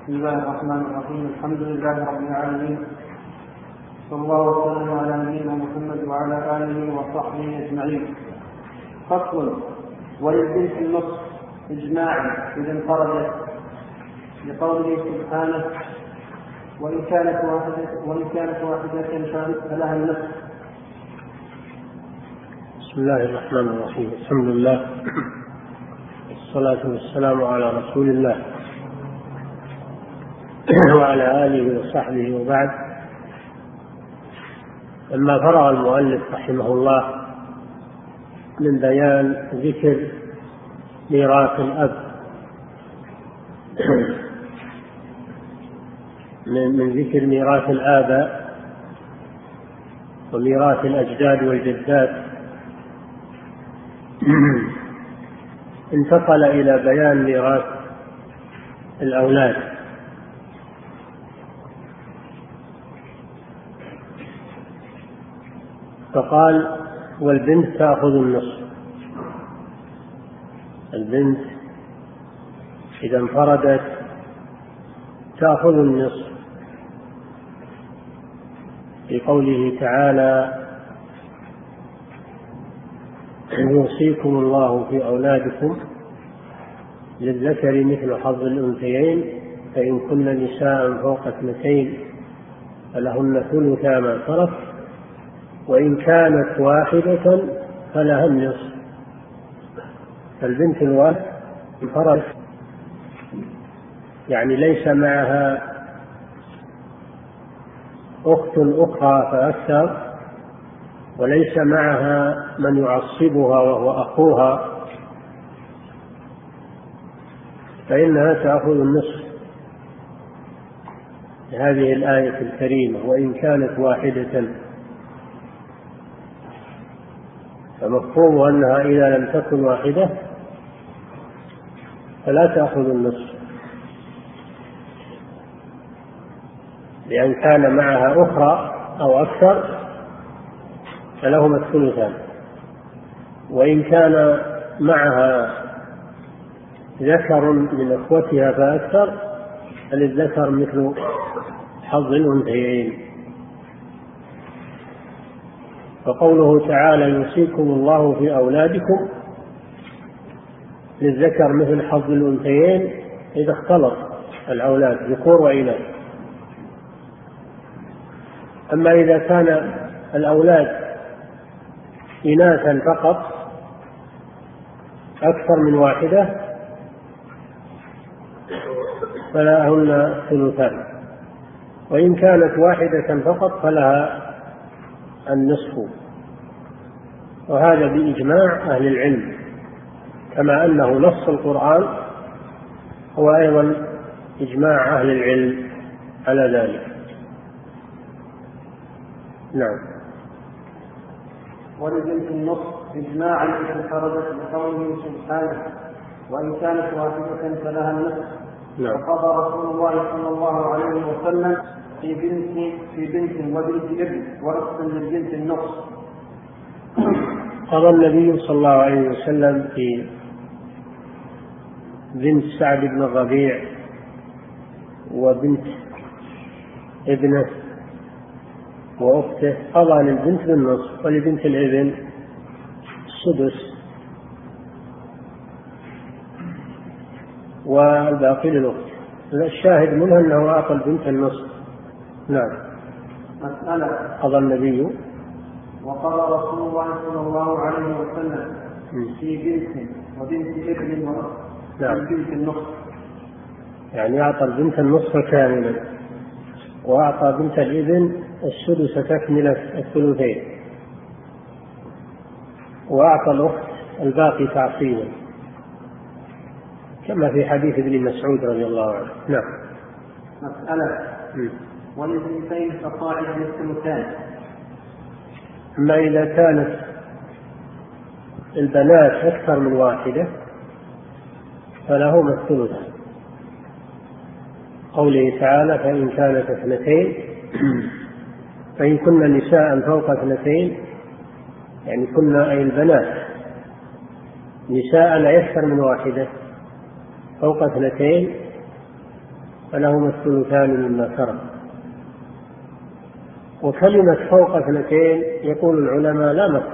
بسم الله الرحمن الرحيم. الحمد لله رب العالمين، صلى الله وسلم على نبينا محمد وعلى آله وصحبه أجمعين. فصل: وللبنت النصف إجماعا إذا انفردت، لقوله سبحانه: وإن كانت واحدة فلها النصف. بسم الله الرحمن الرحيم. الحمد لله والصلاة والسلام على رسول الله وعلى آله وصحبه، وبعد. لما فرغ المؤلف رحمه الله من بيان ذكر ميراث الأب من ذكر ميراث الآباء وميراث الأجداد والجدات، انتقل إلى بيان ميراث الأولاد. فقال: والبنت تأخذ النصف. البنت إذا انفردت تأخذ النصف، في قوله تعالى: يوصيكم الله في أولادكم للذكر مثل حظ الأنثيين، فإن كن نساء فوق 2 فلهن ثلثا ما ترك، وإن كانت واحدة فلها النصف. فالبنت الواحدة انفردت، يعني ليس معها أخت أخرى فأكثر، وليس معها من يعصبها وهو أخوها، فإنها تأخذ النصف هذه الآية الكريمة: وإن كانت واحدة. فمفهوم أنها إذا لم تكن واحدة فلا تأخذ النصف، لأن كان معها أخرى أو أكثر فلهما الثلثان، وإن كان معها ذكر من أخوتها فأكثر فللذكر مثل حظ الأنثيين. فقوله تعالى: يوصيكم الله في أولادكم للذكر مثل حظ الأنثيين، إذا اختلط الأولاد ذكور وإناث. أما إذا كان الأولاد إناثا فقط أكثر من واحدة فلهن ثلثان، وإن كانت واحدة فقط فلها النصف. وهذا بإجماع أهل العلم، كما أنه نص القرآن هو أيضا إجماع أهل العلم على ذلك. نعم. وللبنت النصف إجماعا إذا انفردت، لقوله سبحانه: وإن كانت واحدة فلها النصف. وقضى رسول الله صلى الله عليه وسلم في بنت وبنت ابن ورث للبنت النصف. قضى النبي صلى الله عليه وسلم في بنت سعد بن الربيع وبنت ابنه وأخته، قضى للبنت بالنصف ولبنت الابن السدس والباقي للأخت. الشاهد منها أنه أعطى البنت النصف. نعم. مسألة: قضى النبي وقضى رسول الله صلى الله عليه وسلم في بنت وبنت ابن ولبنت النصف، يعني أعطى البنت النصف كاملا، وأعطى بنت الابن السدس تكملة الثلثين، وأعطى الأخت الباقي تعصيبا، كما في حديث ابن مسعود رضي الله عنه. نعم. مسألة: وللبنتين فصاعدا الثلثان. أما إذا كانت البنات أكثر من واحدة فلهما الثلثان، قوله تعالى: فإن كانت 2 فإن كن نساء فوق 2، يعني كن أي البنات نساء لا يكثر من واحدة فوق 2 فلهما الثلثان مما ترك. وكلمة فوق اثنتين يقول العلماء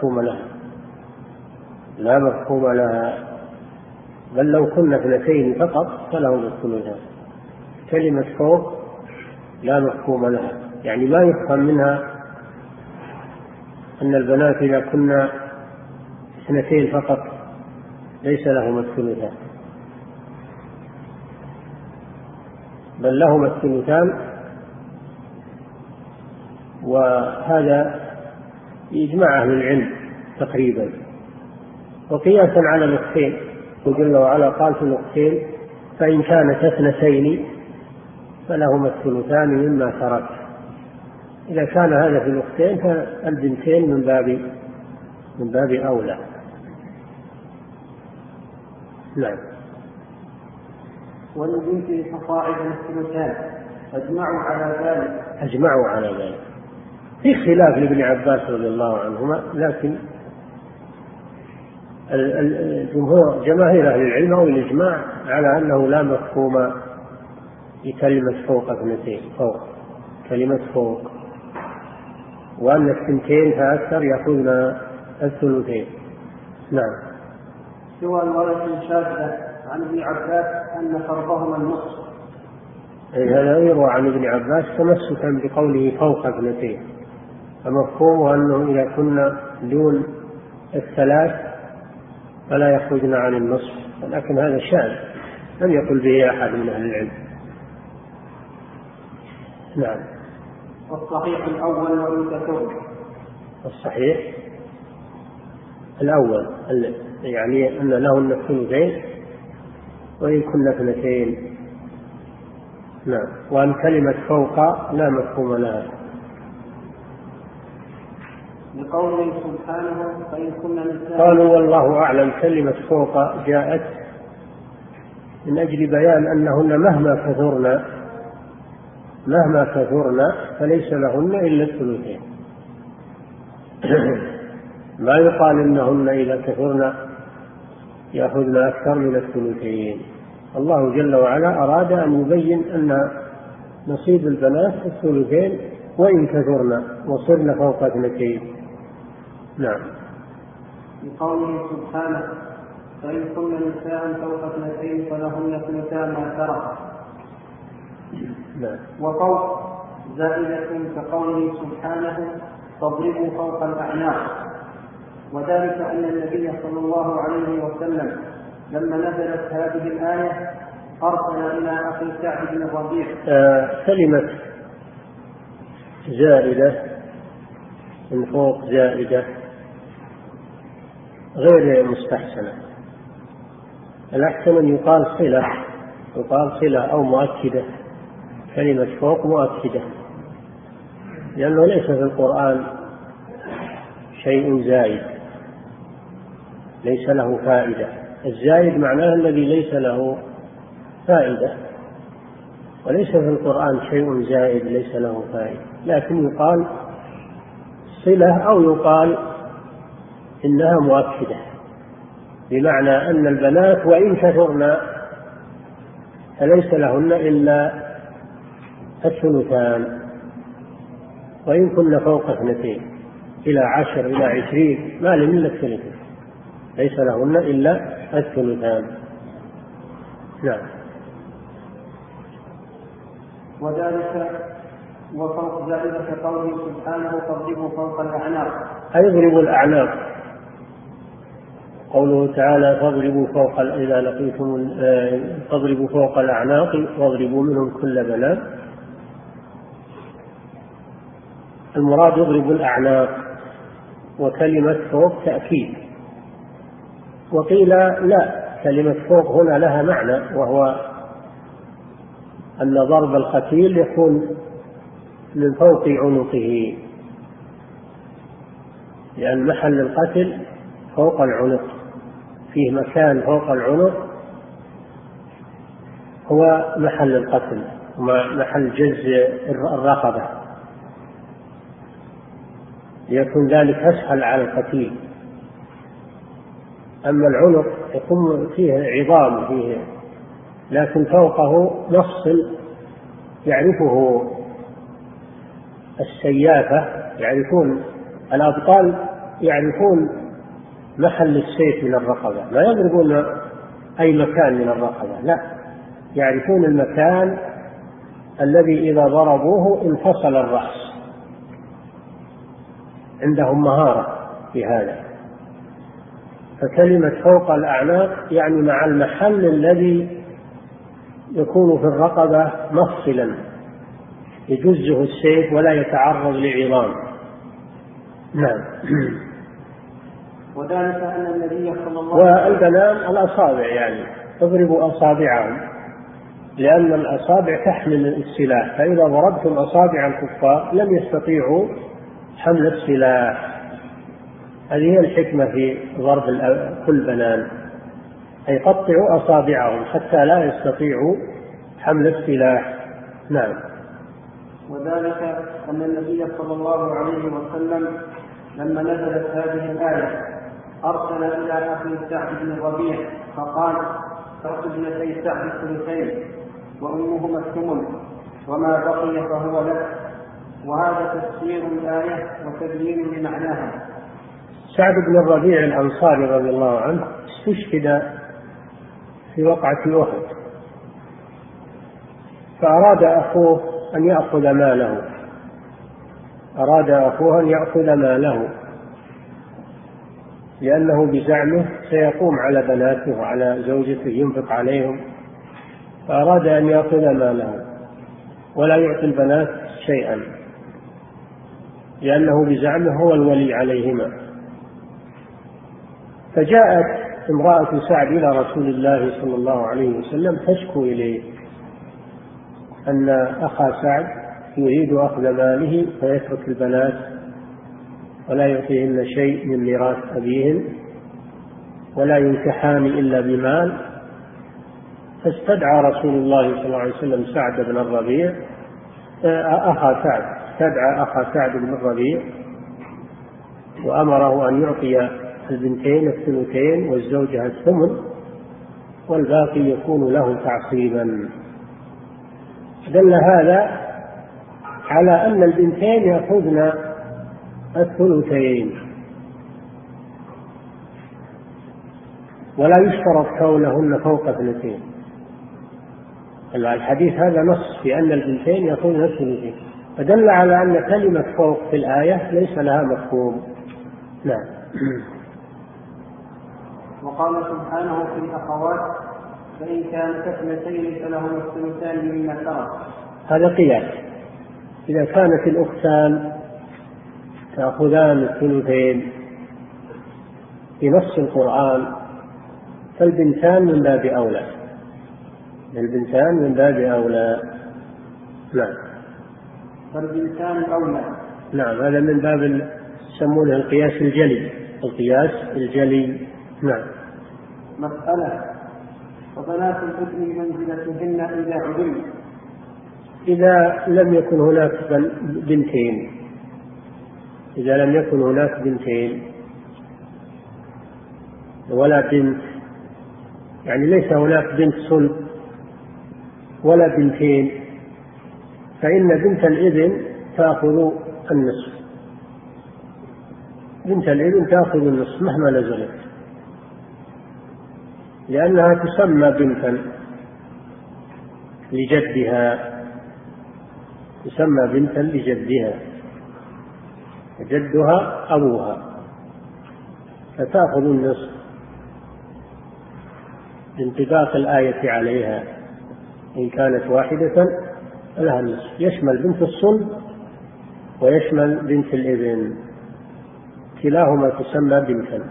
لا مفهوم لها، بل لو كنا اثنتين فقط فلهما الثلثان. كلمة فوق لا مفهوم لها، يعني ما يفهم منها أن البنات إذا كنا اثنتين فقط ليس لهما الثلثان، بل لهما الثلثان. وهذا إجماع أهل العلم تقريبا. وقياسا على الأختين جل وعلا قال في الأختين فإن كانت اثنتين فلهما الثلثان مما ترك. إذا كان هذا في الأختين فالبنتين من باب أولى. نعم. وللبنت فصاعد الثلثان أجمعوا على ذلك. في خلاف لابن عباس رضي الله عنهما، لكن جماهير أهل العلم أو الإجماع على أنه لا مفهوم لكلمة فوق اثنتين، فوق كلمة فوق، وأن الثنتين فأكثر يأخذن الثلثين. نعم. سوى الورثة شاذة عن ابن عباس أن فرضهما النصف. هذا يروى عن ابن عباس تمسكا بقوله فوق اثنتين، فمفهومه أنه إذا كنا دون الثلاث فلا يخرجن عن النصف، لكن هذا شاذ لم يقل به أحد من أهل العلم. نعم. والصحيح الأول وإن كثر. الصحيح الأول يعني أن لهن الثلثين وإن كنا اثنتين. نعم. وأن كلمة فوق لا مفهوم لها. لقوله سبحانه فإن كنا نساء. قالوا والله أعلم كلمة فوق جاءت من أجل بيان أنهن مهما كثرن فليس لهن إلا الثلثين. ما يقال إنهن إذا كثرن يأخذن أكثر من الثلثين. الله جل وعلا أراد أن يبين أن نصيب البنات الثلثين وإن كثرن وصرن فوق اثنتين. نعم. لقوله سبحانه فإن كنا نساء فوق اثنتين فلهن ثلثان ما ترك. نعم. وفوق زائدة كقوله سبحانه فاضربوا فوق الأعناق، وذلك أن النبي صلى الله عليه وسلم لما نزلت هذه الآية أرسل إلى أخي سعد بن الربيع. كلمة زائدة من فوق زائدة غير مستحسنة. الأحسن أن يقال صلة أو مؤكدة. كلمة فوق مؤكدة، لأنه ليس في القرآن شيء زائد ليس له فائدة. الزائد معناه الذي ليس له فائدة، وليس في القرآن شيء زائد ليس له فائدة، لكن يقال صلة أو يقال إنها مؤكدة، بمعنى أن البنات وإن كثرن فليس لهن إلا الثلثان، وإن كن فوق اثنتين إلى 10 إلى 20 ما لهن إلا الثلثان، ليس لهن إلا الثلثان. نعم. وذلك وفوق ذلك قوله سبحانه فاضربوا فوق الأعناق، أيضربوا الأعناق. قوله تعالى فاضربوا فوق إذا لقيتم فاضربوا فوق الأعناق واضربوا منهم كل بنان. المراد يضرب الأعناق، وكلمة فوق تأكيد. وقيل لا، كلمة فوق هنا لها معنى، وهو أن ضرب القتيل يكون من فوق عنقه، لأن محل القتل فوق العنق، فيه مكان فوق العنق هو محل القتل، محل جز الرقبة، ليكون ذلك أسهل على القتيل. أما العنق يكون فيه عظام فيه، لكن فوقه مفصل يعرفه السيافة، يعرفون الأبطال، يعرفون محل السيف من الرقبة، لا يضربون أي مكان من الرقبة، لا، يعرفون المكان الذي إذا ضربوه انفصل الرأس، عندهم مهارة في هذا. فكلمة فوق الأعناق يعني مع المحل الذي يكون في الرقبة مفصلا يجزه السيف ولا يتعرض لعظام. نعم. وذلك أن النبي صلى الله عليه وسلم والبنان الأصابع، يعني تضربوا أصابعهم، لأن الأصابع تحمل السلاح، فإذا ضربتم أصابع الكفار لم يستطيعوا حمل السلاح. هذه هي الحكمة في ضرب كل بنان، أي قطعوا أصابعهم حتى لا يستطيعوا حمل السلاح. نعم. وذلك أن النبي صلى الله عليه وسلم لما نزلت هذه الآية أرسل إلى أخي سعد بن الربيع فقال: أعط ابنتي سعد الثلثين وأمهما الثمن وما بقي فهو لك. وهذا تفسير الآية وتبيين لمعناها. سعد بن الربيع الأنصاري رضي الله عنه استشهد في وقعة أحد، فأراد أخوه أن يأخذ ماله، لأنه بزعمه سيقوم على بناته وعلى زوجته ينفق عليهم، فأراد أن يأخذ ماله ولا يعطي البنات شيئا، لأنه بزعمه هو الولي عليهما. فجاءت امرأة سعد إلى رسول الله صلى الله عليه وسلم تشكو إليه أن أخا سعد يريد أخذ ماله فيترك البنات ولا يعطيهن شيء من ميراث أبيهن ولا ينكحان إلا بمال. فاستدعى رسول الله صلى الله عليه وسلم سعد بن الربيع استدعى أخا سعد بن الربيع وأمره أن يعطي البنتين الثلثين والزوجة الثمن والباقي يكون له تعصيبا. دل هذا على أن البنتين يأخذن الثلثين، ولا يشترط كونهن فوق اثنتين. الحديث هذا نص في أن البنتين يأخذن الثلثين، فدل على أن كلمة فوق في الآية ليس لها مفهوم. نعم. وقال سبحانه في الأخوات: فإن كانت اثنتين فلهما الثلثان مما ترك. هذا قياس. إذا كانت الأختان تأخذان الثلثين في نص القرآن فالبنتان من باب أولى. نعم. فالبنتان أولى. نعم، هذا من باب يسمونه القياس الجلي. نعم. مسألة: وبنات الابن منزلتهن إذا عدل. إذا لم يكن هناك بنتين ولا بنت، يعني ليس هناك بنت صلب ولا بنتين، فإن بنت الابن تأخذ النصف مهما نزلت، لأنها تسمى بنتا لجدها، جدها أبوها، فتأخذ النصف بانطباق الآية عليها. إن كانت واحدة فلها النصف، يشمل بنت الصلب ويشمل بنت الابن، كلاهما تسمى بنتا.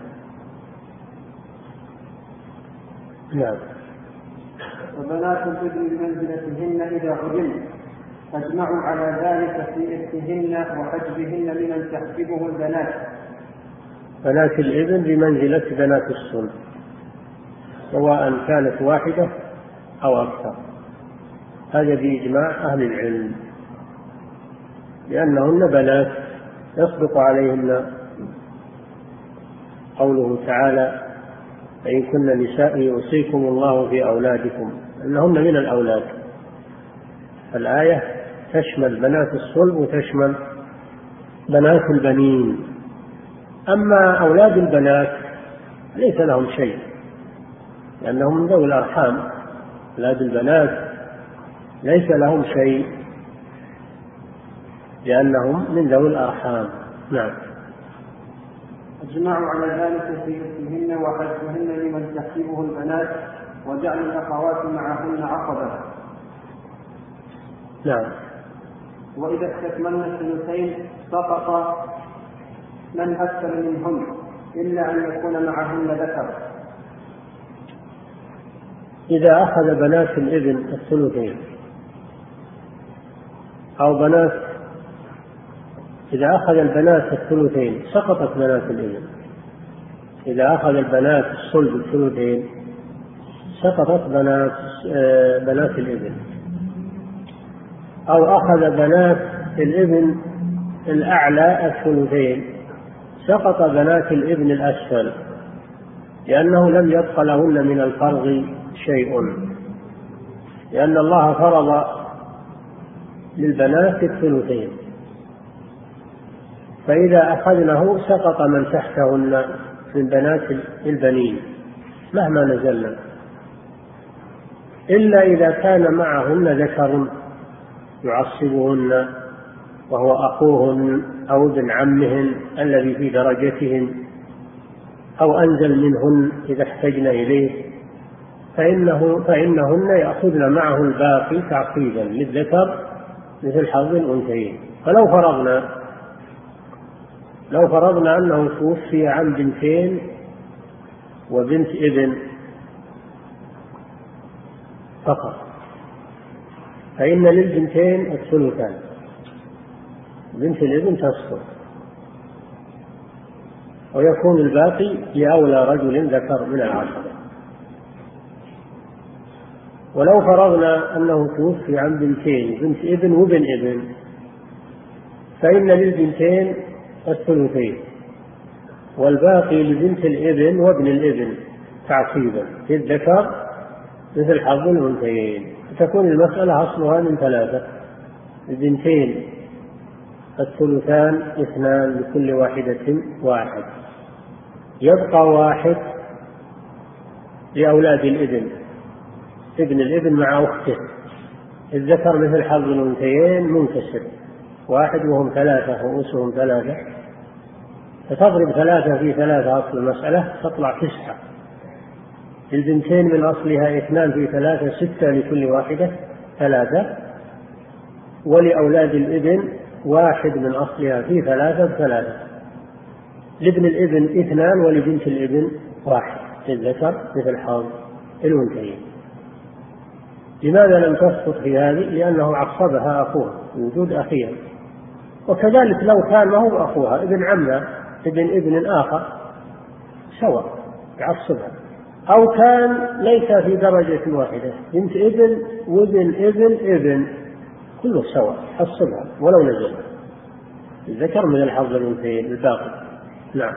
نعم. وبنات الابن بمنزلتهن إذا عدل، أجمعوا على ذلك في إرثهن وحجبهن لمن تحجبه البنات. بنات الابن بمنزلة بنات الصلب، سواء كانت واحدة أو أكثر، هذا بإجماع أهل العلم، لأنهن بنات يصدق عليهن قوله تعالى: فإن كن نساء يوصيكم الله في أولادكم، أنهن من الأولاد، الآية تشمل بنات الصلب وتشمل بنات البنين. أما أولاد البنات ليس لهم شيء لأنهم من ذوي الأرحام. أولاد البنات ليس لهم شيء لأنهم من ذوي الأرحام. نعم. اجمعوا على ذلك في اسمهن وحجهن لمن تحسبه البنات وجعل الأخوات معهن عقبة. نعم. وإذا استكملن الثلثين سقط من أكثر منهن إلا أن يكون معهن ذكر. إذا أخذ بنات الابن الثلثين أو بنات، إذا أخذ البنات الثلثين سقطت بنات الابن. إذا أخذ البنات الصلب الثلثين سقطت بنات الابن. أو أخذ بنات الابن الأعلى الثلثين سقط بنات الابن الأسفل لأنه لم يبق لهن من الفرض شيء، لأن الله فرض للبنات الثلثين، فإذا أخذنه سقط من تحتهن من بنات البنين مهما نزلنا، إلا إذا كان معهن ذكر يعصبهن وهو أخوهن أو ابن عمهن الذي في درجتهن أو أنزل منهن إذا احتجن إليه، فإنهن يأخذن معه الباقي تعقيبا للذكر مثل حظ الأنثيين. فلو فرضنا أنه توفي عن بنتين وبنت ابن فقط، فإن للبنتين الثلثان، بنت الابن تسقط ويكون الباقي لأولى رجل ذكر من العشرة. ولو فرضنا أنه توفي عن بنتين بنت ابن وابن ابن فإن للبنتين الثلثين والباقي لبنت الابن وابن الابن تعصيبا للذكر مثل حظ الأنثيين. فتكون المسألة أصلها من ثلاثة: البنتين الثلثان 2 لكل واحدة 1، يبقى 1 لأولاد الابن، ابن الابن مع أخته، الذكر مثل حظ الأنثيين منكسر 1 وهم 3 رؤوسهم 3، فتضرب 3 في 3 أصل المسألة تطلع 9. البنتين من أصلها 2 في 3 6 لكل واحدة 3، ولأولاد الابن 1 من أصلها في 3 ب3. لابن الابن 2 ولبنت الابن 1، للذكر مثل حظ الأنثيين. لماذا لم تسقط في هذه؟ لأنه عصبها أخوها وجود أخيها. وكذلك لو كان ما هو أخوها ابن عمها ابن ابن آخر سواء يعصبها، أو كان ليس في درجة واحدة، بنت ابن وابن ابن ابن كله سواء يعصبها ولو نزل، الذكر من الحظ الأنثيين الباقي. نعم.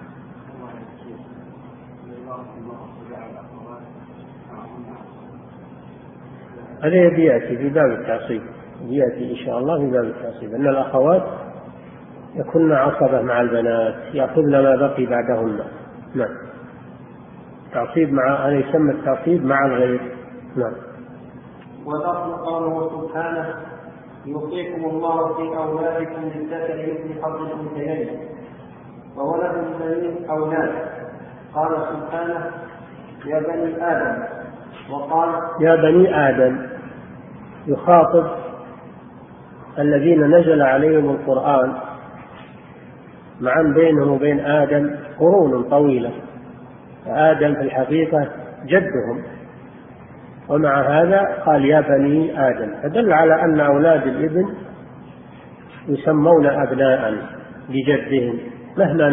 هذا يأتي في باب التعصيب، يأتي إن شاء الله في باب التعصيب أن الأخوات يكون عصبة مع البنات يأخذن ما بقي بعدهن. نعم. تعصيب مع، هذا يسمى التعصيب مع الغير. نعم. ولفظ قوله سبحانه: يوصيكم الله في أولادكم للذكر مثل حظ الأنثيين وولد البنين أولاد. قال سبحانه: يا بني آدم، وقال: يا بني آدم، يخاطب الذين نزل عليهم القرآن مع بينهم وبين آدم قرون طويلة، فآدم في الحقيقة جدهم، ومع هذا قال يا بني آدم، فدل على أن أولاد الابن يسمون أبناء لجدهم مهما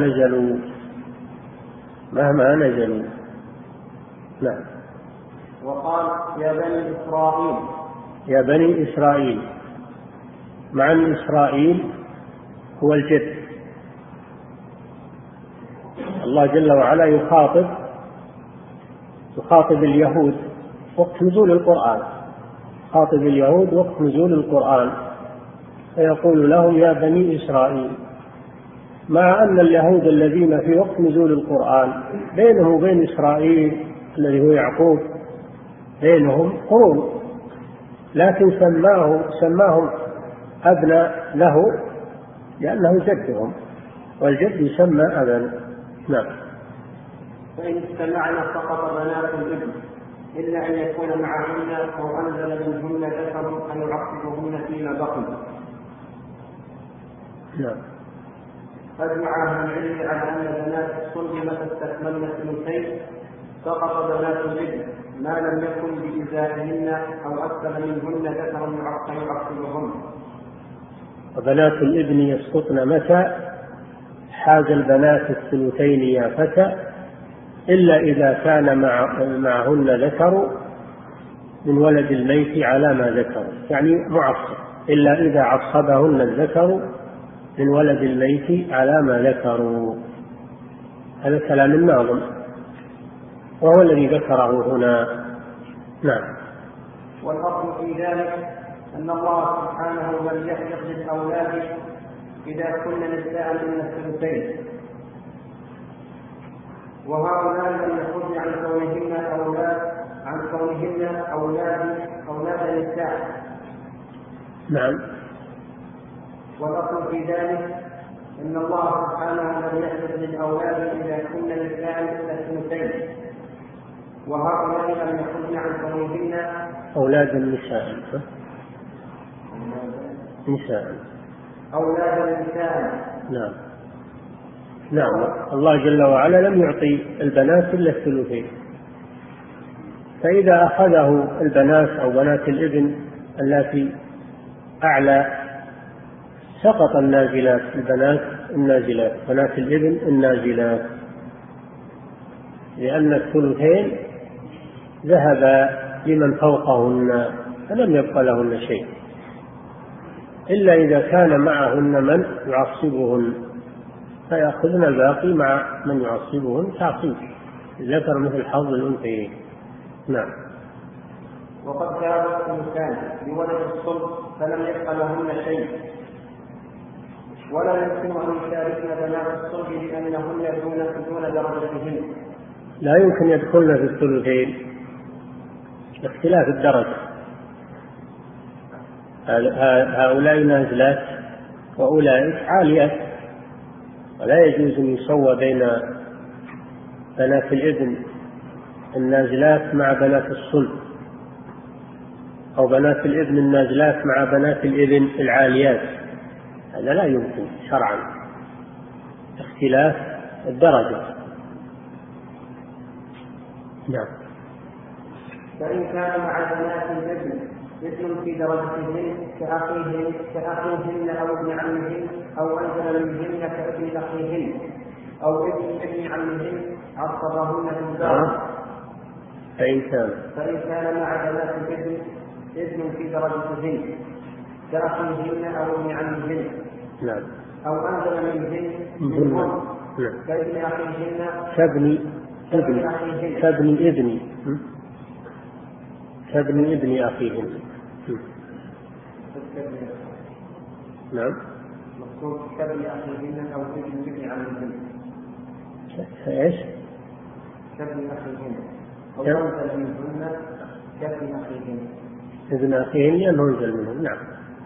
نزلوا. نعم. وقال: يا بني إسرائيل، يا بني إسرائيل، مع أن إسرائيل هو الجد. الله جل وعلا يخاطب اليهود وقت نزول القرآن، خاطب اليهود وقت نزول القرآن، فيقول لهم يا بني إسرائيل، مع أن اليهود الذين في وقت نزول القرآن بينه وبين إسرائيل الذي هو يعقوب بينهم قرون، لكن سماهم أبناء له لأنه جدهم، والجد يسمى أبا. نعم. فإن استمعنا سقط بنات الابن إلا أن يكون معهن أو أنزل منهن ذكر أن يعقبهن فيما بقي. نعم. أجمع أهل العلم على أن بنات الصلب متى استكملن الثلثين سقط بنات الابن ما لم يكن بإزائهن أو أكثر منهن ذكر يعقبهن. وبنات الابن يسقطن متى حاز البنات الثلثين يا فتى، إلا إذا كان معهن ذكر من ولد الميت على ما ذكروا، يعني معصب، إلا إذا عصبهن الذكر من ولد الميت على ما ذكروا. هذا كلام الناظم وهو الذي ذكره هنا. نعم. والأصل في ذلك أن الله سبحانه لم يخلق للأولاد إذا كن نساء من الثلثين، وهؤلاء لم يخرج عن كونهن أولاد نساء. نعم. والأصل في ذلك أن الله سبحانه لم يخلق للأولاد إذا كن نساء من الثلثين، وهؤلاء لم يخرجن عن كونهن أولاد النساء. أولاد النساء. نعم. نعم. الله جل وعلا لم يعطي البنات إلا الثلثين، فإذا أخذه البنات أو بنات الابن التي أعلى سقط النازلات، البنات النازلات، بنات الابن النازلات، لأن الثلثين ذهب لمن فوقهن فلم يبق لهن شيء، إلا إذا كان معهن من يعصبهن فيأخذن الباقي مع من يعصبهن تعصيب، ذكر مثل حظ الأنثيين. نعم. وقد كان الإنسان بولد الصلب فلم يبق لهن شيء، ولا يمكن أن يشاركن بنات الصلب لأنهن دون درجتهن. لا يمكن يدخلن في الثلثين لاختلاف الدرجة، هؤلاء نازلات وأولئك عاليات، ولا يجوز أن يسوى بين بنات الابن النازلات مع بنات الصلب، أو بنات الابن النازلات مع بنات الابن العاليات، هذا لا يمكن شرعا، اختلاف الدرجة. نعم. فإن كان مع بنات الابن ابن في درجتهن كأخيهن أو ابن عمهن أو أنزل منهن كابن أخيهن أو ابن عمهن عصبهن في الدار. فإن كان مع بنات الابن ابن في درجتهن كأخيهن أو ابن عمهن نعم. أو أنزل منهن كابن أخيهن كابن ابن أخيهن. نعم. مقصود كابن أخيهن أو ابن عمهن. ايش؟ كابن أخيهن أو أنزل منهن كابن أخيهن. ابن أخيهن لأنه أنزل منهن. نعم.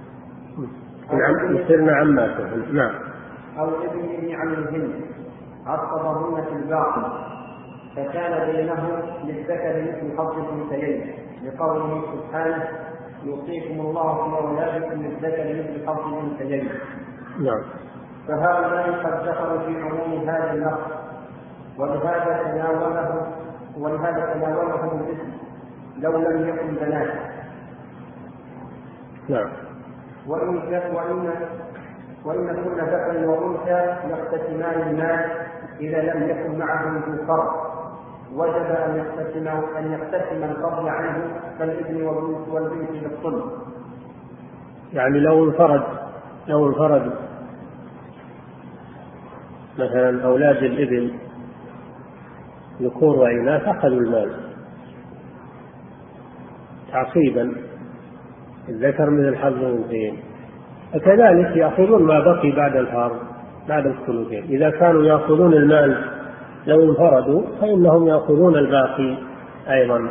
يصيرن عماتهن. نعم. أو ابن عمهن عصبهن في الباقي فكان بينهم للذكر مثل حظ الأنثيين، لقوله سبحانه يوصيكم الله في أولادكم للذكر مثل حظ الأنثيين. نعم. فهؤلاء قد دخلوا في عموم هذا النص، ولهذا تناولهم الاسم لو لم يكن بنات. نعم. وإن كل ذكر وأنثى يقتسمان المال إذا لم يكن معهم ذو فرض، وجب أن يقتسم الفضل عنه كالابن والبنت بالصلب. يعني لو انفرد مثلا أولاد الابن ذكور وإناث أخذوا المال تعصيبا، الذكر مثل حظ الأنثيين. وكذلك يأخذون ما بقي بعد الفرض بعد الثلثين. إذا كانوا يأخذون المال لو انفردوا فإنهم يأخذون الباقي أيضا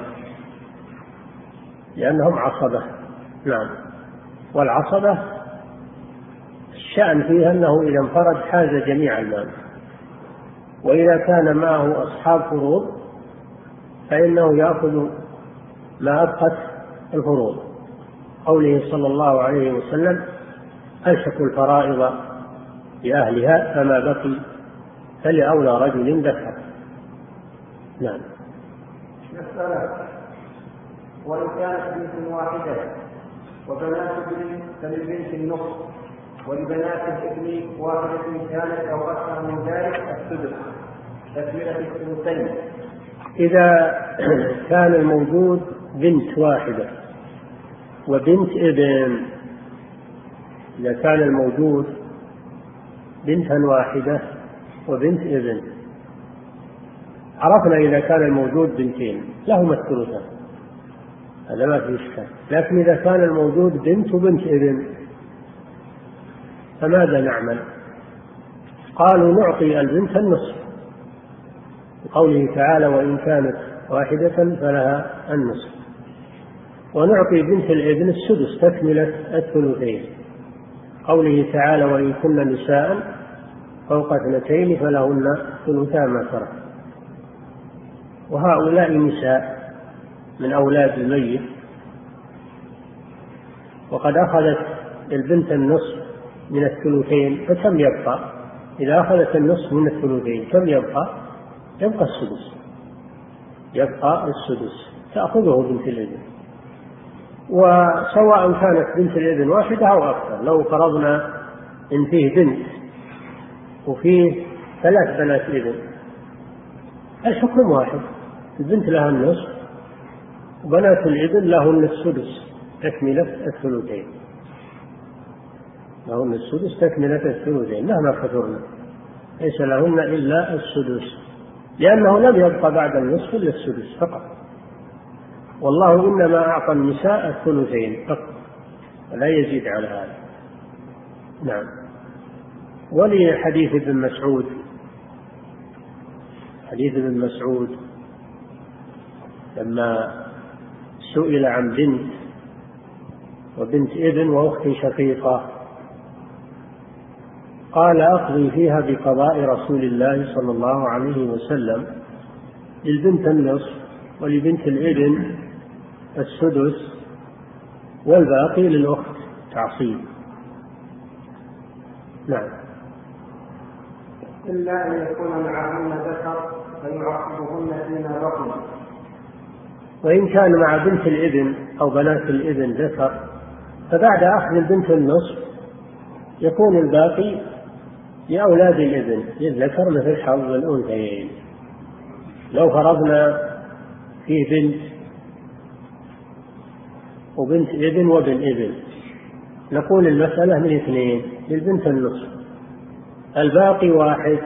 لأنهم عصبة. نعم. والعصبة الشأن فيها أنه إذا انفرد حاز جميع المال، وإذا كان معه أصحاب فروض فإنه يأخذ ما أبقت الفروض. قوله صلى الله عليه وسلم: ألحقوا الفرائض بأهلها فما بقي فلأولى رجل ذكر. نعم. مسألة: وإن كانت بنت واحدة وبنات ابن فللبنت النصف، ولبنات الابن واحدة كانت أو أكثر من ذلك السدس تكملة الثلثين. إذا كان الموجود بنت واحدة وبنت ابن، إذا كان الموجود بنتا واحدة وبنت ابن، عرفنا إذا كان الموجود بنتين لهما الثلثان، هذا ما في إشكال. لكن إذا كان الموجود بنت وبنت ابن فماذا نعمل؟ قالوا: نعطي البنت النصف، قوله تعالى: وإن كانت واحدة فلها النصف، ونعطي بنت الابن السدس تكملة الثلثين، قوله تعالى: وإن كن نساء فوق 2 فلهن ثلثا ما ترك. وهؤلاء نساء من أولاد الميت، وقد أخذت البنت النصف من الثلثين، فكم يبقى؟ إذا أخذت النصف من الثلثين كم يبقى؟ يبقى السدس، يبقى السدس تأخذه بنت الابن. وسواء كانت بنت الابن واحدة أو أكثر، لو فرضنا إن فيه بنت وفيه 3 بنات ابن الحكم واحد، البنت لها النصف وبنات الابن لهن السدس تكملة الثلثين، لهن السدس تكملة الثلثين مهما كثرنا، ليس لهن إلا السدس، لأنه لم يبقى بعد النصف إلا السدس فقط، والله إنما أعطى النساء الثلثين فقط ولا يزيد على هذا. نعم. ولحديث ابن مسعود، حديث ابن مسعود لما سئل عن بنت وبنت ابن وأخت شقيقة قال: أقضي فيها بقضاء رسول الله صلى الله عليه وسلم، للبنت النصف ولبنت الابن السدس والباقي للأخت تعصيب. نعم. إلا أن يكون معهن ذكر فيعصبهن فيما بقي. وإن كان مع بنت الابن أو بنات الابن ذكر فبعد أخذ البنت النصف يكون الباقي لأولاد الابن للذكر مثل حظ الأنثيين. لو فرضنا فيه بنت وبنت ابن وابن ابن، نقول المسألة من 2، للبنت النصف، الباقي واحد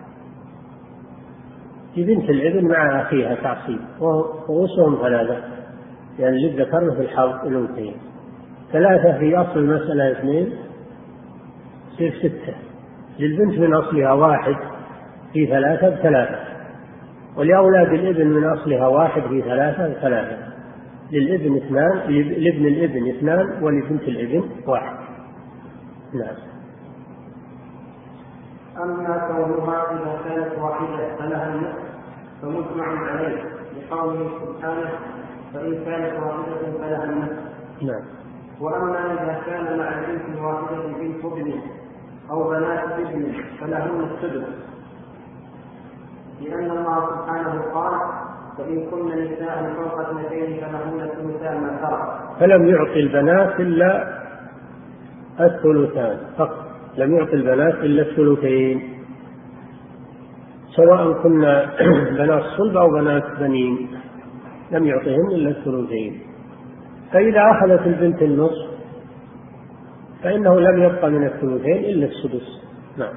لبنت الابن مع أخيها تعصيب، ورؤوسهم 3، يعني للذكر مثل حظ الأنثيين. 3 في أصل المسألة 2 يصير 6، للبنت من أصلها 1 في 3 ب3، ولأولاد الابن من أصلها 1 في 3 ب3، للابن 2، لابن الابن 2 ولبنت الابن 1. نعم. أما كونها إذا كانت واحدة فلها النصف فمجمع عليه لقوله سبحانه: فإن كانت واحدة فلها النصف. نعم. وأما إذا كان مع البنت الواحدة بنت ابن أو بنات ابن فلهن السدس، لأن الله سبحانه قال: فإن كن نساء فوق 2 فلهن ثلثا ما ترك، فلم يعطي البنات إلا الثلثان فقط، لم يعطي البنات إلا الثلثين، سواء كنا بنات صلب أو بنات بنين لم يعطيهن إلا الثلثين. فإذا أخذت البنت النصف فإنه لم يبقى من الثلثين إلا السدس. نعم.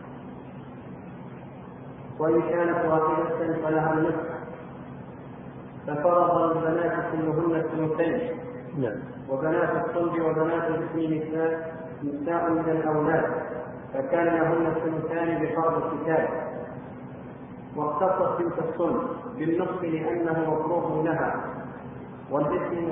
وإن كانت واحدة فلها النصف ففرض البنات كلهن الثلثين. نعم. وبنات الصلب وبنات الابن نساء من الأولاد، فكان لهن الثلثان بفرض الكتاب. واختصت بنت الصلب بالنصف لأنه مفروض لها، والاسم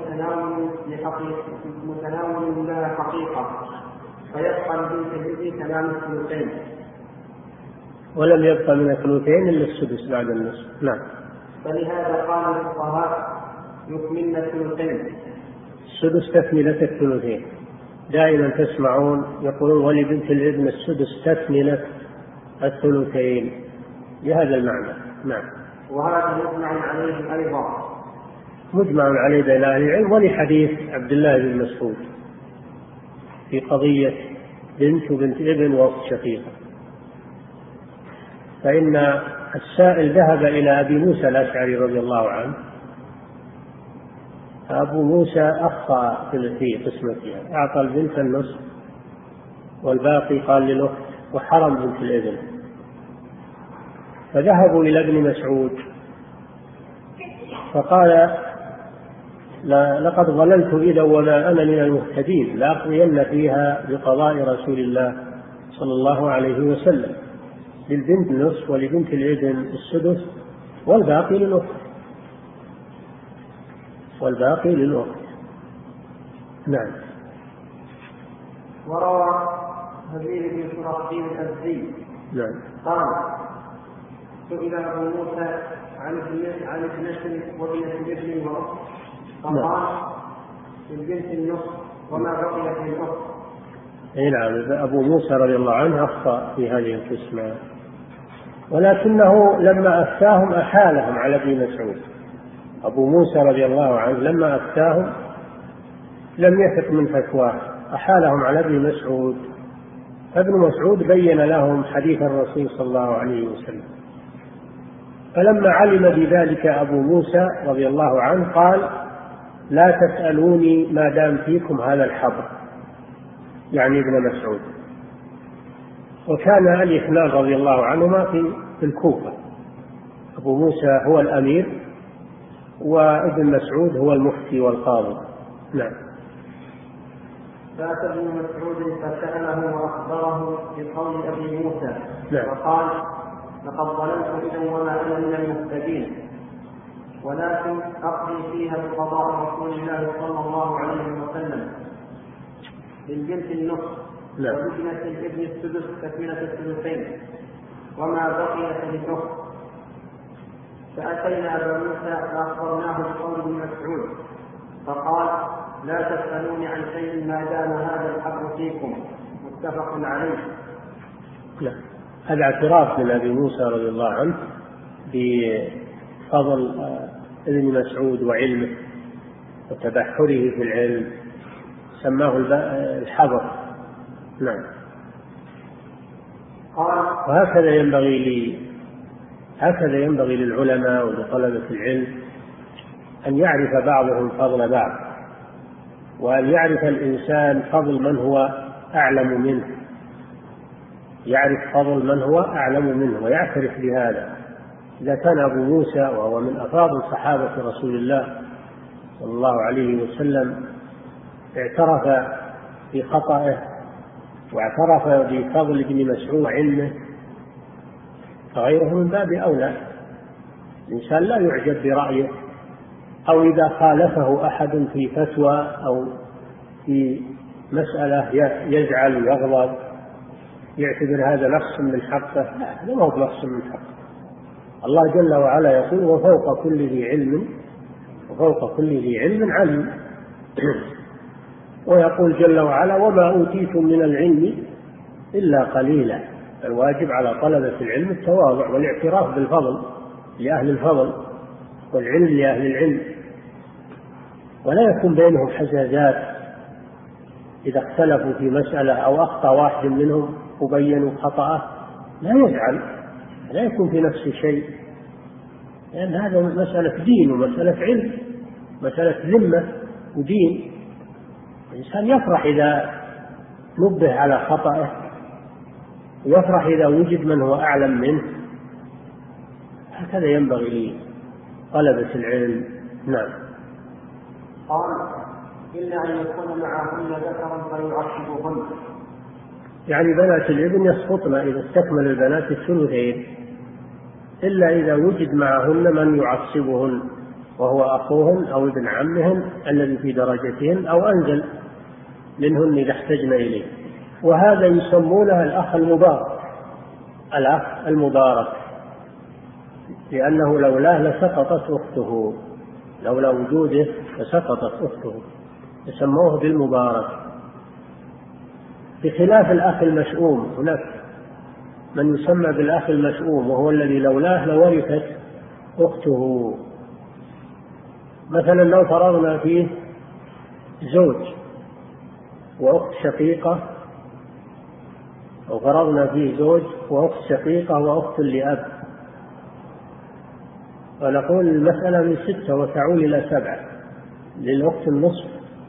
متناول لها حقيقة، فيبقى لبنت الابن تمام الثلثين. ولم يبقى من الثلثين إلا السدس بعد النصف. نعم. فلهذا قال الفقهاء يكملن الثلثين. السدس تكملة الثلثين، دائما تسمعون يقولون ولبنت الابن السدس تكملة الثلثين بهذا المعنى. نعم. وهذا مجمع عليه أيضا، مجمع عليه بين أهل العلم، ولحديث عبد الله بن مسعود في قضية بنت وبنت ابن وأخت شقيقة. فإن السائل ذهب إلى أبي موسى الأشعري رضي الله عنه، أبو موسى أخطأ في قسمتها، أعطى البنت النصف والباقي قال للأخت، وحرم بنت الابن. فذهبوا إلى ابن مسعود فقال لقد ظللت إذا وما أنا من المهتدين، لأقضين فيها بقضاء رسول الله صلى الله عليه وسلم، للبنت النصف ولبنت الابن السدس والباقي للأخت. نعم. وروى هزيل بن شرحبيل الأزدي نعم قال سئل أبو موسى عن ابنة وابنة الابن وأخت، فقال للبنت النصف وما بقيت للأخت. نعم. أبو موسى رضي الله عنه أخطأ في هذه القسمة، ولكنه لما أفتاهم أحالهم على ابن مسعود. أبو موسى رضي الله عنه لما أفتاهم لم يثق من فتواه، أحالهم على ابن مسعود، فابن مسعود بين لهم حديث الرسول صلى الله عليه وسلم. فلما علم بذلك أبو موسى رضي الله عنه قال لا تسألوني ما دام فيكم هذا الحبر، يعني ابن مسعود. وكان الاثنان رضي الله عنهما في الكوفة، أبو موسى هو الأمير وابن مسعود هو المفتي والقاضي. نعم. فأتى ابن مسعود فسأله وأخبره بقول أبي موسى. نعم. وقال لقد ظلمت إذا وما أنا من المهتدين، ولكن أقضي فيها بقضاء رسول الله صلى الله عليه وسلم، للبنت النصف وابنة الابن السدس تكملة الثلثين وما بقي للأخت. فأتينا أبا موسى فأخبرناه بقول ابن مسعود، فقال لا تسألوني عن شيء ما دام هذا الحق فيكم، متفق عليه. لا. هذا اعتراف من أبي موسى رضي الله عنه بفضل ابن مسعود وعلمه وتبحره في العلم، سماه الحبر. نعم. وهكذا ينبغي للعلماء ولطلبة العلم أن يعرف بعضهم فضل بعض، وأن يعرف الإنسان فضل من هو أعلم منه، يعرف فضل من هو أعلم منه ويعترف بهذا. إذا كان أبو موسى وهو من أفاضل صحابة رسول الله صلى الله عليه وسلم اعترف بخطئه واعترف بفضل ابن مسعود وعلمه، فغيره من باب أولى. الإنسان لا يعجب برأيه، أو إذا خالفه أحد في فتوى أو في مسألة يزعل ويغضب يعتبر هذا نقص من حقه. لا، هذا ما هو نقص من حقه. الله جل وعلا يقول وفوق كل ذي علم عليم. ويقول جل وعلا وما أوتيتم من العلم إلا قليلا. الواجب على طلبة العلم التواضع والاعتراف بالفضل لأهل الفضل والعلم لأهل العلم، ولا يكون بينهم حزازات. إذا اختلفوا في مسألة أو أخطأ واحد منهم وبينوا خطأه لا يزعل، لا يكون في نفس الشيء، لأن هذا مسألة دين ومسألة علم، مسألة ذمة ودين. الإنسان يفرح إذا نبه على خطأه، ويفرح إذا وجد من هو أعلم منه. هكذا ينبغي لطلبة العلم. نعم. قال إلا أن يكون معهن ذكرا فيعصبهن. يعني بنات الابن يسقطن إذا استكمل البنات الثلثين، إلا إذا وجد معهن من يعصبهن وهو أخوهن أو ابن عمهن الذي في درجتهن أو أنزل منهن إذا احتجن إليه، وهذا يسمونه الأخ المبارك، الأخ المبارك، لأنه لولاه لسقطت أخته، لولا وجوده لسقطت أخته، يسموه بالمبارك. بخلاف الأخ المشؤوم، هناك من يسمى بالأخ المشؤوم وهو الذي لولاه لورثت أخته. مثلا لو فرضنا فيه زوج وأخت شقيقة، أو فرضنا فيه زوج وأخت شقيقة وأخت لأب، ونقول المسألة من 6 وتعول إلى 7، للأخت النصف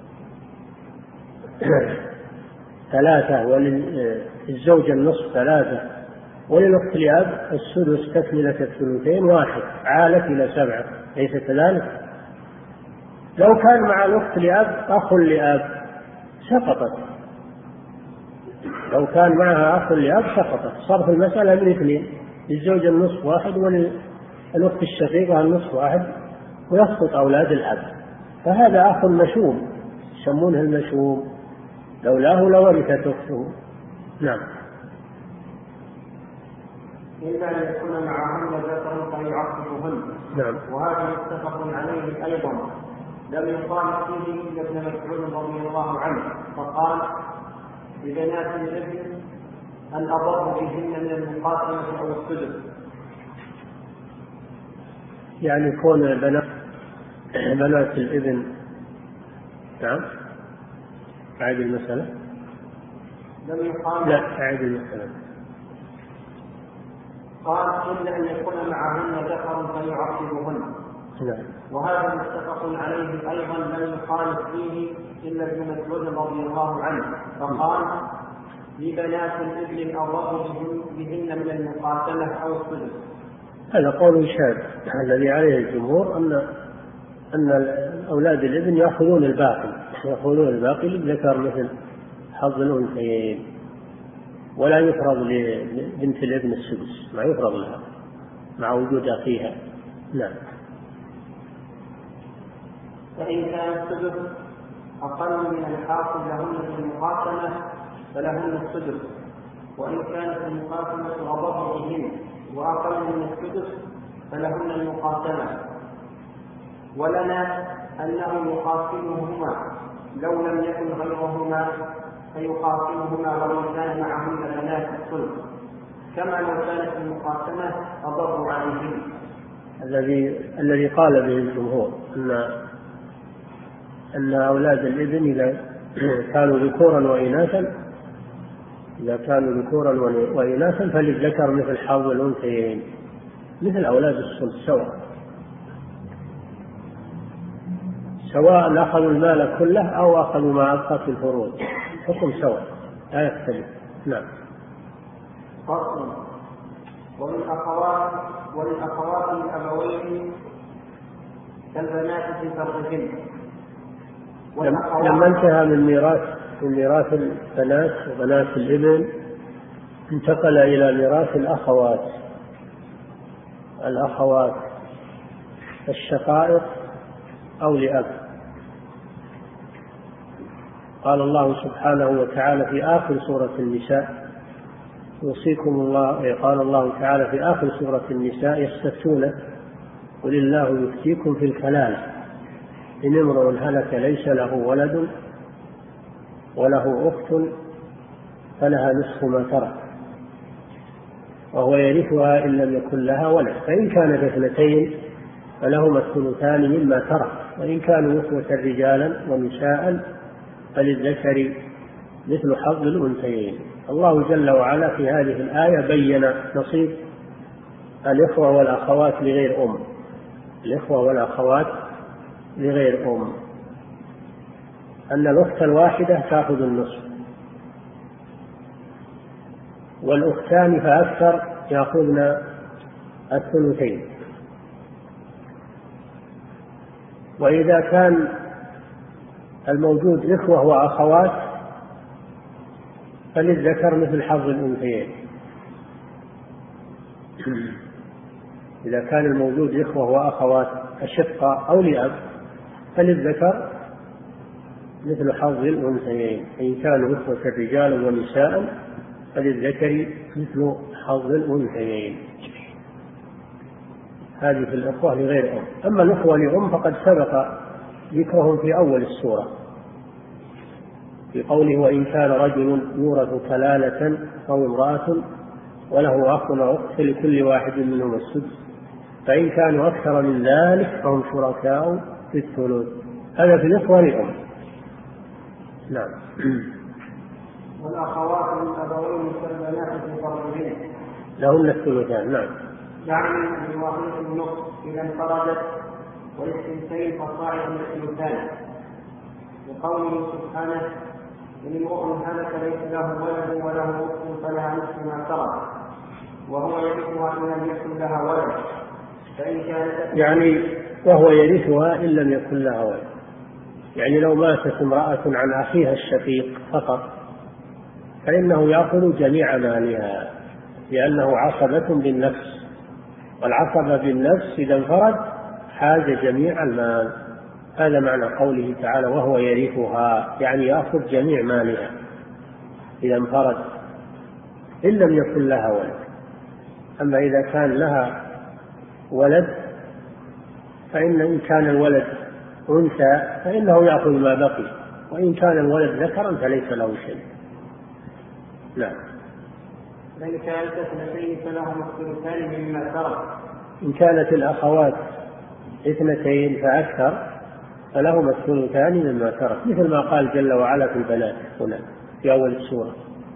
3 وللزوج النصف 3 وللأخت لأب السدس تكملة الثلثين 1، عالت إلى 7، ليس كذلك؟ لو كان مع الأخت لأب أخ لأب سقطت، لو كان معها أخ لأب سقطت، صرف المسألة من 2، للزوج النصف 1 وللأخت الشقيقة النصف 1، ويسقط أولاد الأب. فهذا أخ مشؤوم يسمونه المشؤوم، لولاه لورثت أخته. نعم. إلا أن يكون معهن ذكر فيعصبهن. نعم. وهذا متفق عليه أيضا، لم يقال فيه إلا ابن مسعود رضي الله عنه فقال: ببنات الابن الأضر بهن من المقاسمة أو السدس. يعني يكون بنات الابن. نعم. أعيد المسألة. لم يقال. لا، أعيد المسألة. قال: إلا أن يكون معهن ذكر فيعصبهن. نعم. وهذا متفق عليه أيضا، لم يخالف فيه إلا ابن مسعود رضي الله عنه فقال: لبنات الابن الأضر بهن من المقاسمة أو السدس. هذا قول شاذ، الذي عليه الجمهور أن أولاد الابن يأخذون الباقي للذكر مثل حظ الأنثيين، ولا يفرض لبنت الابن السدس، ما يفرض لها مع وجود أخيها. نعم. فإن كان السدس أقل من الحاصل لهن في المقاسمة فلهن السدس، وإن كانت المقاسمة أضر بهن وأقل من السدس فلهن المقاسمة. ولنا أنه يقاسمهما لو لم يكن غيرهما، فيقاسمهما ولو كان معهن بنات الثلث، كما لو كانت المقاسمة أضر عليهن. الذي قال به الجمهور أن أولاد الابن إذا كانوا ذكورا وإناثا فللذكر مثل حظ الأنثيين، مثل أولاد الثلث سواء أخذوا المال كله أو أخذوا ما أبقى في الفروض، حكم سواء لا يختلف. نعم. فصل: وللأخوات الأبوين كالبنات في فرضهن. لما انتهى من ميراث البنات وبنات الابن انتقل إلى ميراث الأخوات الشقائق أو لأب. قال الله سبحانه وتعالى في آخر سورة النساء: يوصيكم الله. قال الله تعالى في آخر سورة النساء: يستفتونك قل الله يفتيكم في الكلالة إن امرؤ هلك ليس له ولد وله أخت فلها نصف ما ترك وهو يرثها إن لم يكن لها ولد، فإن كانت اثنتين فلهما الثلثان مما ترك، وإن كانوا إخوة رجالا ونساء فللذكر مثل حظ الأنثيين. الله جل وعلا في هذه الآية بين نصيب الإخوة والأخوات لغير أم، أن الأخت الواحدة تأخذ النصف، والأختان فأكثر يأخذن الثلثين. وإذا كان الموجود إخوة وأخوات فللذكر مثل حظ الأنثيين. إذا كان الموجود إخوة وأخوات أشقة أو لأب فللذكر مثل حظ الأنثيين، إن كانوا إخوة رجال ونساء فللذكر مثل حظ الأنثيين. هذه في الإخوة لغير أم. أما الإخوة لأم فقد سبق ذكرهم في أول السورة في قوله: وإن كان رجل يورث كلالة أو امرأة وله أخ أو أخت فلكل واحد منهم السدس فإن كانوا أكثر من ذلك فهم شركاء في الثلث. هذا في الإخوة لأم. نعم. والأخوات الأبوين كالبنات في فرضهن لهن الثلثان. نعم. يعني بواحدة النصف إذا انفردت، والاثنتين فصاعدا الثلثان، لقوله سبحانه: إن امرؤ هلك ليس له ولد وله أخت فلها نصف ما ترك وهو يرثها إن لم يكن لها ولد، فإن كانت يعني وهو يرثها إن لم يكن لها ولد، يعني لو ماتت امرأة عن أخيها الشقيق فقط فإنه يأخذ جميع مالها لأنه عصبة بالنفس، والعصبة بالنفس إذا انفرد حاز جميع المال. هذا معنى قوله تعالى: وهو يرثها، يعني يأخذ جميع مالها إذا انفرد إن لم يكن لها ولد. أما إذا كان لها ولد إن كان الولد أنثى فإنه يأخذ ما بقي، وإن كان الولد ذكرا فليس له شيء. لا. فإن كانت اثنتين فلهما الثلثان مما ترك. إن كانت الأخوات اثنتين فأكثر فلهما الثلثان مما ترك، مثل ما قال جل وعلا في البنات هنا في أول السورة.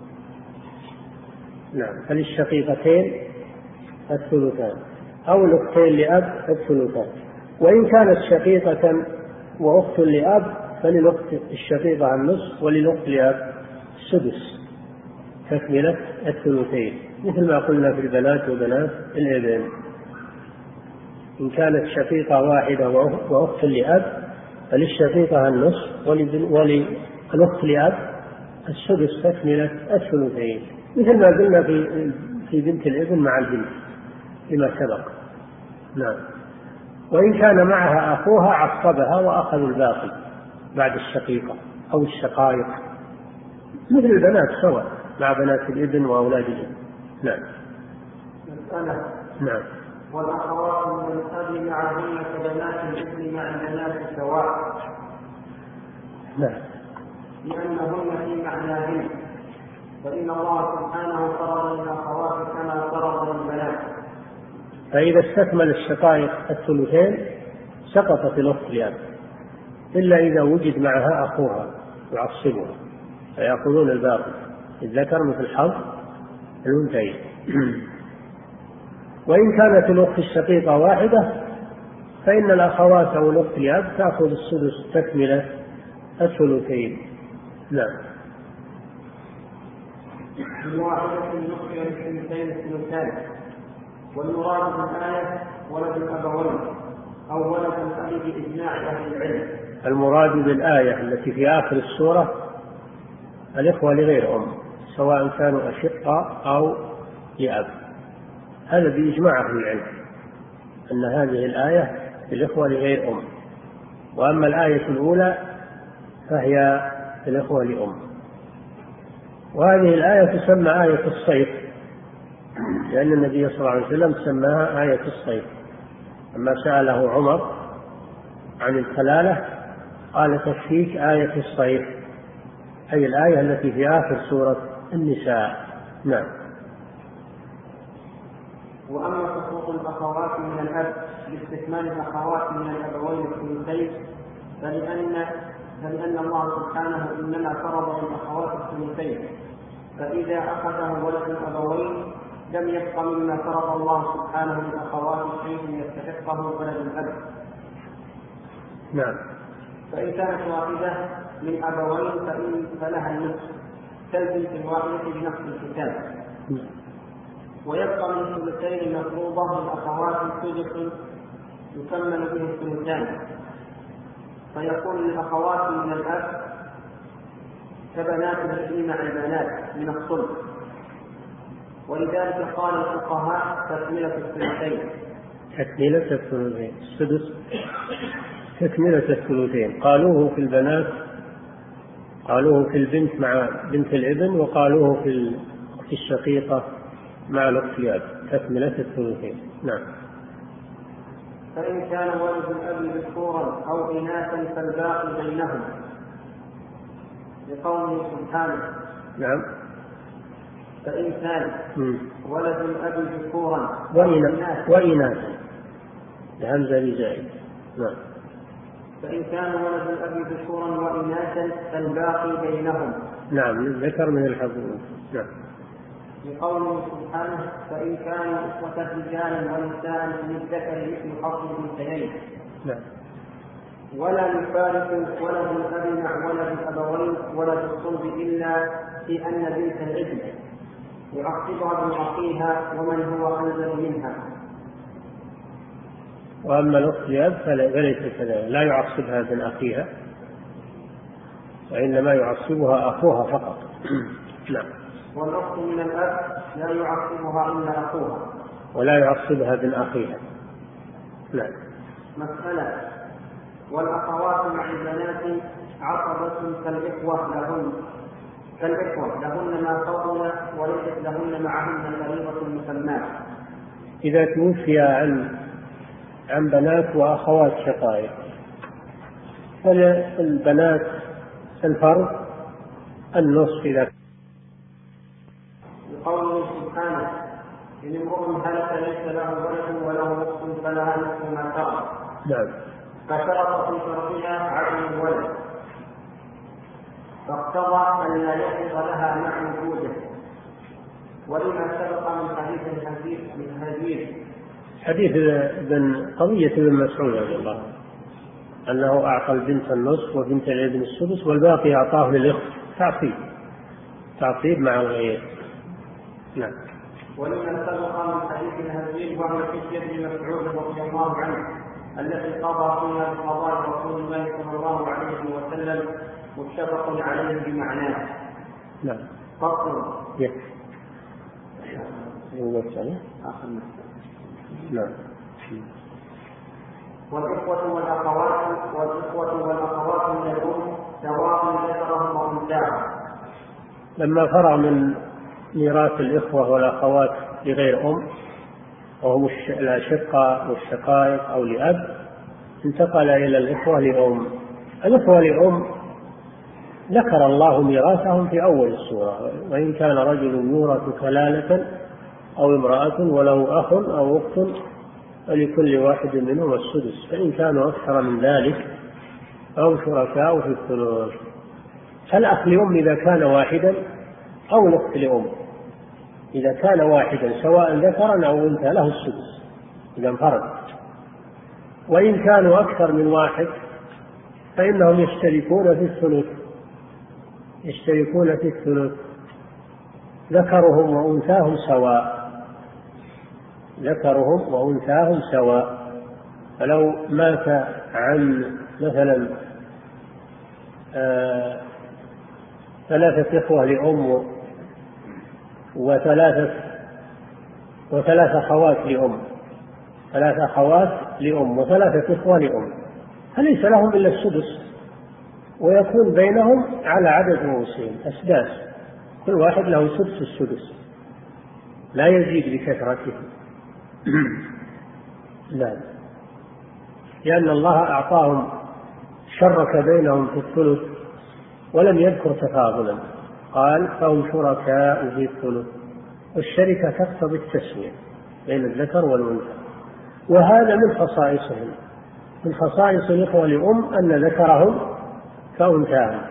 نعم. فللشقيقتين الثلثان أو الأختين لأب الثلثان. وإن كانت شقيقة وأخت لأب فللأخت الشقيقة النصف وللأخت لأب السدس تكملة الثلثين، مثل ما قلنا في البنات وبنات الابن. إن كانت شقيقة واحدة وأخت لأب فللشقيقة النصف وللأخت لأب السدس تكملة الثلثين، مثل ما قلنا في بنت الابن مع البنت لما سبق. نعم. وإن كان معها أخوها عصبها وأخذ الباقي بعد الشقيقة أو الشقائق، مثل البنات سواء مع بنات الابن وأولاد الابن. نعم. مسألة. نعم. والأخوات من الأب معهن كبنات الابن مع البنات سواء. نعم. لأنهن في معناهن، فإن الله سبحانه فرض للأخوات كما فرض للبنات. فإذا استكمل الشقائق الثلثين سقطت الأخت لأب، إلا إذا وجد معها أخوها يعصبها فيأخذون الباقي، الذكر مثل حظ الأنثيين. وإن كانت الأخت الشقيقة واحدة فإن الأخوات أو الأخت لأب تأخذ السدس تكملة الثلثين. نعم. بواحدة النصف والثلثين الثلثان. والمراد بالآية ولد الأبوين أو ولد الأب بإجماع أهل العلم. المراد بالآية التي في آخر السورة الإخوة لغير أم سواء كانوا أشقاء أو لأب، هذا بإجماع أهل العلم أن هذه الآية الإخوة لغير أم. وأما الآية الأولى فهي الإخوة لأم. وهذه الآية تسمى آية الصيف لأن النبي صلى الله عليه وسلم سماها آية الصيف لما سأله عمر عن الكلالة قال: تكفيك آية الصيف، أي الآية التي في آخر سورة النساء. نعم. وأما حقوق الأخوات من الأب باستكمال الأخوات من الأبوين الثلثين فلأن الله سبحانه إنما فرض للأخوات الثلثين، فإذا أخذه ولد الأبوين لم يبق مما فرض الله سبحانه للأخوات شيء يستحقه ولد الأب. نعم. فإن كانت واحدة من أبوين فلها النصف كالبنت الواحدة بنفس الكتاب. ويبقى من الثلثين المفروضة للأخوات سدس يكمل به الثلثان، فيكون للأخوات من الأب كبنات الابن مع البنات من الصلب، ولذلك قال الفقهاء تكملة الثلثين. تكملة الثلثين، السدس تكملة الثلثين. قالوه في البنات، قالوه في البنت مع بنت الابن، وقالوه في الأخت الشقيقة مع الأخت الأب، تكملة الثلثين. نعم. فإن كان ولد الأب ذكورا أو إناثا فالباقي بينهم، لقوله سبحانه. نعم. فإن كان ولد الأب ذكورا وإناثا الهمزة لزائد. نعم. فإن كان ولد الأب ذكورا وإناثا فالباقي بينهم. نعم، الذكر من الحظ. نعم. لقوله سبحانه فإن كانوا إخوة رجالا ونساء للذكر مثل حظ الأنثيين. نعم. ولا يفارق ولد الأب مع ولد الأبوين ولد الصلب إلا في أن بنت الابن يعقبها ابن أخيها ومن هو أنزل منها. وأما الأخت لأب فليس كذلك، لا يعصبها ابن أخيها، وإنما يعصبها أخوها فقط. نعم. والأخت من الأب لا يعصبها إلا أخوها، ولا يعصبها ابن أخيها. نعم. مسألة: والأخوات مع البنات عصبة كالإخوة لهن ما فضل وليست لهن معهن فريضة مسماة. إذا توفي عن بنات وأخوات شقائق، فالبنات الفرض النصف إذا. لقوله سبحانه إن امرؤ هلك ليس له ولد وله أخت فلها نصف ما ترك. نعم. فشرط في شرطها عدم الولد، فاقتضى أن لا يحرص لها مع وجوده، ولما سبق من حديث قضية ابن مسعود رضي الله عنه أنه أعطى البنت النصف وبنت الابن السدس والباقي أعطاه للأخت، تعصيب مع الغير. نعم. ولما سبق من حديث الهزيل وهو حجة ابن مسعود رضي الله عنه التي قضى فيها بقضاء رسول الله صلى الله عليه وسلم متفق عليه بمعناه. نعم. فصل. نعم. والإخوة والأخوات من الأم سواء ذكرهم وأنثاهم. لما فرغ من ميراث الإخوة والأخوات لغير أم وهم الأشقاء والشقائق أو لأب، انتقل إلى الإخوة لأم. الإخوة لأم ذكر الله ميراثهم في أول السورة: وإن كان رجل يورث كلالة أو امرأة وله أخ أو أخت فلكل واحد منهم السدس، فإن كانوا أكثر من ذلك أو شركاء في الثلث. فالأخ لأم إذا كان واحدا أو الأخت لأم إذا كان واحدا سواء ذكرا أو أنثى له السدس إذا انفرد. وإن كانوا أكثر من واحد فإنهم يشتركون في الثلث ذكرهم وأنثاهم سواء. فلو مات عن مثلا 3 إخوة لأم وثلاث أخوات لأم، 3 أخوات لأم و3 إخوة لأم، فليس لهم إلا السدس، ويكون بينهم على عدد رؤوسهم أسداس، كل واحد له سدس السدس لا يزيد بكثرته. لا، لأن الله أعطاهم شرك بينهم في الثلث ولم يذكر تفاضلا، قال فهم شركاء في الثلث، والشركة تقتضي التسوية بين الذكر والأنثى، وهذا من خصائصهم. من خصائص الإخوة لأم أن ذكرهم كأنثاهم،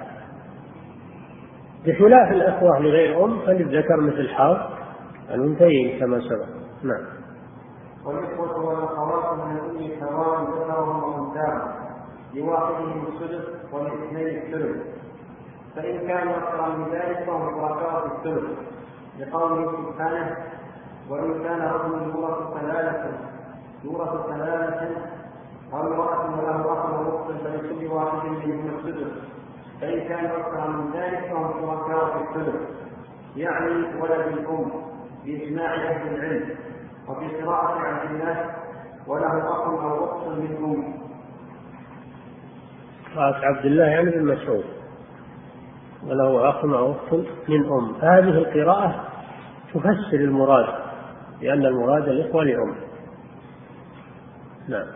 بخلاف الإخوة لغير أم فللذكر مثل حظ الأنثيين كما سبق. نعم. والإخوة والأخوات من الأم سواء ذكرهم وأنثاهم لواحدهم السدس وللاثنين الثلث، فإن كانوا أكثر من ذلك فهم شركاء في الثلث، لقوله سبحانه وإن كان رجل يورث كلالة أو امرأة وله أخ أو أخت فلكل واحد منهم السدس، فإن كان أكثر من ذلك فهم شركاء في الثلث، يعني ولد الأم بإجماع أهل العلم. وفي قراءة عبد الله وله أخ أو أخت من أم. قراءة عبد الله يعني بن مسعود وله أخ أو أخت من أم. هذه القراءة تفسر المراد، لأن المراد الإخوة لأم. نعم.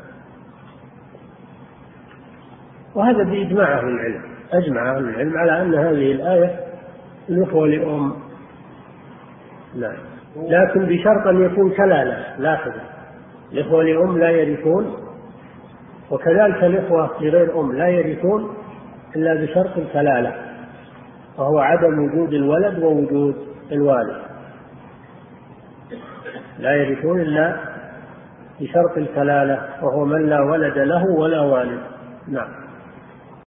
وهذا بإجماع أهل العلم، أجمع أهل العلم على أن هذه الآية الإخوة لأم. نعم. لكن بشرط أن يكون كلالة. لاحظ، الإخوة لأم لا يرثون، وكذلك الإخوة لغير أم لا يرثون إلا بشرط الكلالة، وهو عدم وجود الولد ووجود الوالد. لا يرثون إلا بشرط الكلالة، وهو من لا ولد له ولا والد. نعم.